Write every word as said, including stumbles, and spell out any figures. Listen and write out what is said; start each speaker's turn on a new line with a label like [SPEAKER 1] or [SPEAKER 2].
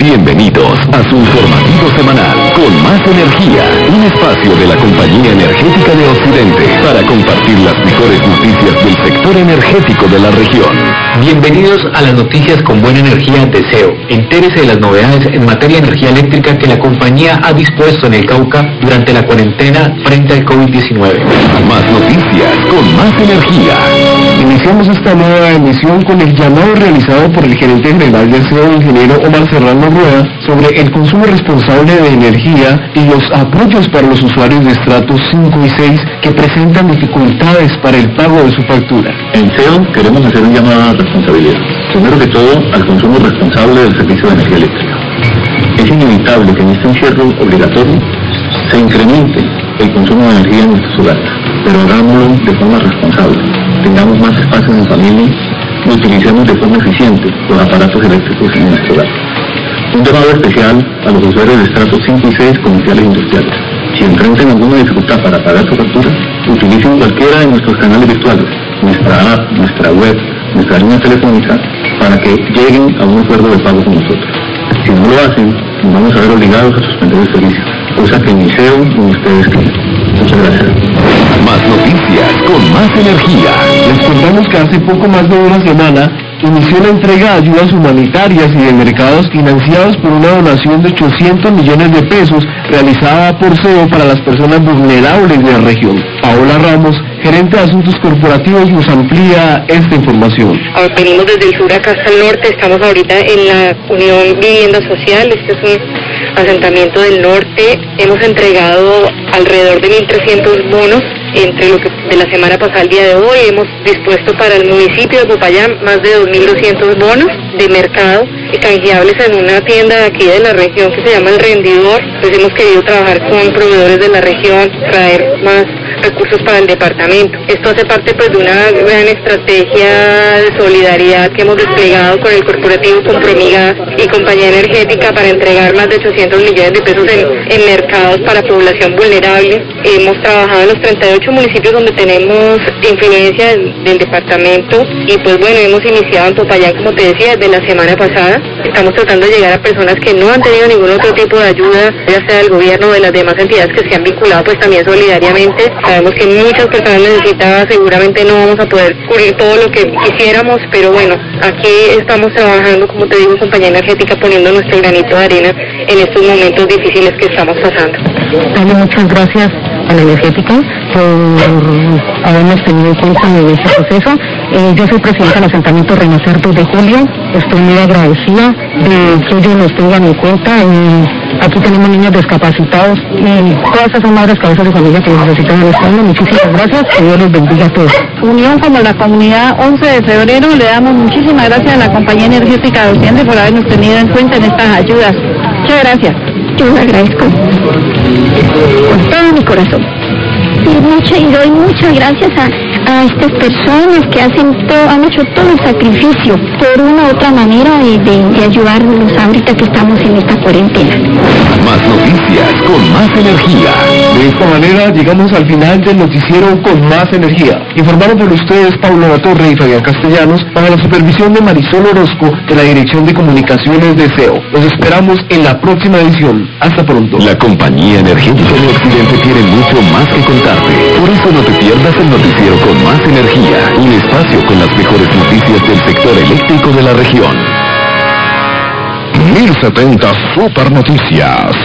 [SPEAKER 1] Bienvenidos a su informativo semanal con más energía, un espacio de la Compañía Energética de Occidente para compartir las mejores noticias del sector energético de la región.
[SPEAKER 2] Bienvenidos a las noticias con buena energía de C E O. Entérese de las novedades en materia de energía eléctrica que la compañía ha dispuesto en el Cauca durante la cuarentena frente al COVID diecinueve.
[SPEAKER 1] Más noticias con más energía.
[SPEAKER 3] Iniciamos esta nueva emisión con el llamado realizado por el gerente general del C E O, ingeniero Omar Serrano Rueda, sobre el consumo responsable de energía y los apoyos para los usuarios de estratos cinco y seis que presentan dificultades para el pago de su factura.
[SPEAKER 4] En C E O queremos hacer un llamado a la responsabilidad. Primero que todo, al consumo responsable del servicio de energía eléctrica. Es inevitable que en este encierro obligatorio se incremente el consumo de energía en nuestros hogares, pero hagámoslo de forma responsable. Tengamos más espacios en familia y utilicemos de forma eficiente los aparatos eléctricos en nuestro hogar. Un llamado especial a los usuarios de estratos cinco y seis comerciales e industriales. Si enfrentan alguna dificultad para pagar su factura, utilicen cualquiera de nuestros canales virtuales, nuestra app, nuestra web, nuestra línea telefónica, para que lleguen a un acuerdo de pago con nosotros. Si no lo hacen, nos vamos a ver obligados a suspender el servicio, cosa que ni C E O ni ustedes quieren. Muchas gracias.
[SPEAKER 1] Más noticias con más energía.
[SPEAKER 3] Les contamos que hace poco más de una semana inició la entrega de ayudas humanitarias y de mercados financiados por una donación de ochocientos millones de pesos realizada por C E O para las personas vulnerables de la región. Paola Ramos, gerente de Asuntos Corporativos, nos amplía esta información.
[SPEAKER 5] Venimos desde el sur acá hasta el norte, estamos ahorita en la Unión Vivienda Social, este es un asentamiento del norte. Hemos entregado alrededor de mil trescientos bonos entre lo que de la semana pasada al día de hoy. Hemos dispuesto para el municipio de Popayán más de dos mil doscientos bonos de mercado canjeables en una tienda de aquí de la región que se llama El Rendidor. Pues hemos querido trabajar con proveedores de la región, traer más recursos para el departamento. Esto hace parte pues de una gran estrategia de solidaridad que hemos desplegado con el corporativo Compromigas y Compañía Energética para entregar más de ochocientos millones de pesos en, en mercados para población vulnerable. Hemos trabajado en los treinta y ocho municipios donde tenemos influencia del, del departamento y pues bueno, hemos iniciado en Popayán, como te decía, desde la semana pasada. Estamos tratando de llegar a personas que no han tenido ningún otro tipo de ayuda, ya sea del gobierno o de las demás entidades que se han vinculado pues también solidariamente. Sabemos que muchas personas necesitadas, seguramente no vamos a poder cubrir todo lo que quisiéramos, pero bueno, aquí estamos trabajando, como te digo, en Compañía Energética, poniendo nuestro granito de arena en estos momentos difíciles que estamos pasando.
[SPEAKER 6] Dale muchas gracias a la energética por habernos tenido en cuenta en este proceso. Eh, yo soy presidenta del asentamiento Renacer dos de julio, estoy muy agradecida de que ellos nos tengan en cuenta. Eh, aquí tenemos niños discapacitados y todas esas son madres cabezas de familia que necesitan en este año. Muchísimas gracias, que Dios los bendiga a todos.
[SPEAKER 7] Unión como la comunidad once de febrero, le damos muchísimas gracias a la Compañía Energética de Occidente por habernos tenido en cuenta en estas ayudas. Muchas gracias.
[SPEAKER 8] Yo le agradezco con todo mi corazón. Y, mucho, y doy muchas gracias a, a estas personas que hacen todo, han hecho todo el sacrificio por una u otra manera de, de, de ayudarnos ahorita que estamos en esta cuarentena.
[SPEAKER 1] Más noticias con más energía.
[SPEAKER 3] De esta manera llegamos al final del noticiero con más energía. Informaron por ustedes Paulo Latorre y Fabián Castellanos, para la supervisión de Marisol Orozco de la Dirección de Comunicaciones de C E O. Los esperamos en la próxima edición. Hasta pronto.
[SPEAKER 1] La Compañía Energética de Occidente tiene mucho más que contarte. Por eso no te pierdas el noticiero con más energía, un espacio con las mejores noticias del sector eléctrico de la región. mil setenta Super Noticias.